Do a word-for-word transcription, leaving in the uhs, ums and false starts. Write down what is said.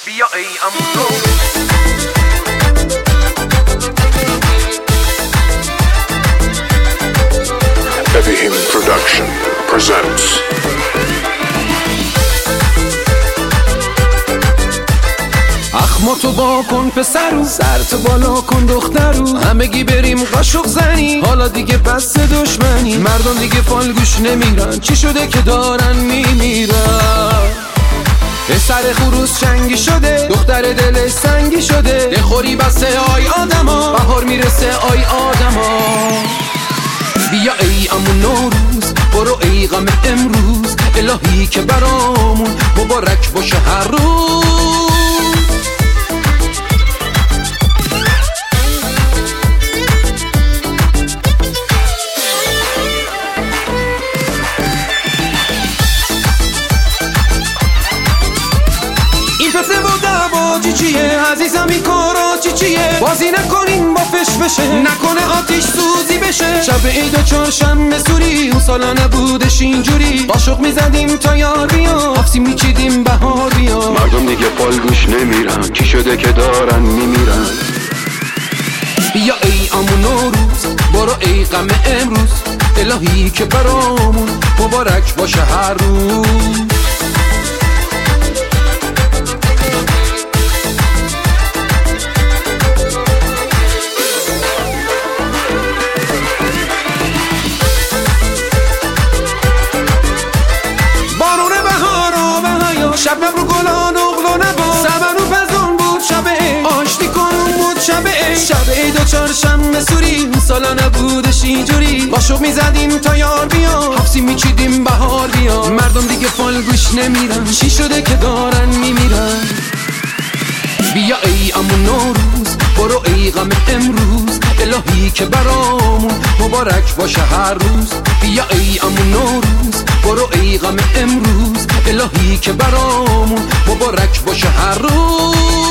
بیا ای امونو Heavy Him Production presents اخماتو با کن پسرو، سرتو بالا کن دخترو، همگی بریم قاشق زنی، حالا دیگه بس دشمنی. مردم دیگه فالگوش نمیرن، چی شده که دارن میمیرن؟ سر خروس چنگی شده، دختر دلش سنگی شده، دخوری بسته آی آدما، بهار میرسه آی آدما. بیا ای امون نوروز، برو ای غم امروز، الهی که برامون مبارک باشه هر روز. این فتنه و دعوا چی چیه عزیزم، این کارا چی چیه؟ بازی نکنیم با فش بشه، نکنه آتیش سوزی بشه. شب عید و چهارشنبه سوری، اون سالا نبودش اینجوری، قاشق میزدیم تا یار بیا، حفظی میچیدیم بهار بیا. مردم دیگه پالگوش نمیرن، چی شده که دارن میمیرن؟ بیا ای امون نوروز، برو ای غم امروز، الهی که برامون مبارک باشه هر روز. شب رو گلان اغلا نبا، سبن و پزون بود شب ای، آشتی کنون بود شب ای. شب ای دو چهارشنبه سوری، اون سالا نبودش اینجوری، قاشق میزدیم تا یار بیا، حفظی میچیدیم بهار بیا. مردم دیگه فالگوش نمیرن، چی شده که دارن میمیرن؟ بیا ای امون نوروز، برو ای غم امروز، الهی که برامون مبارک باشه هر روز. بیا ای امون نوروز، برو ای غم امروز، الهی که برامون مبارک باشه هر روز.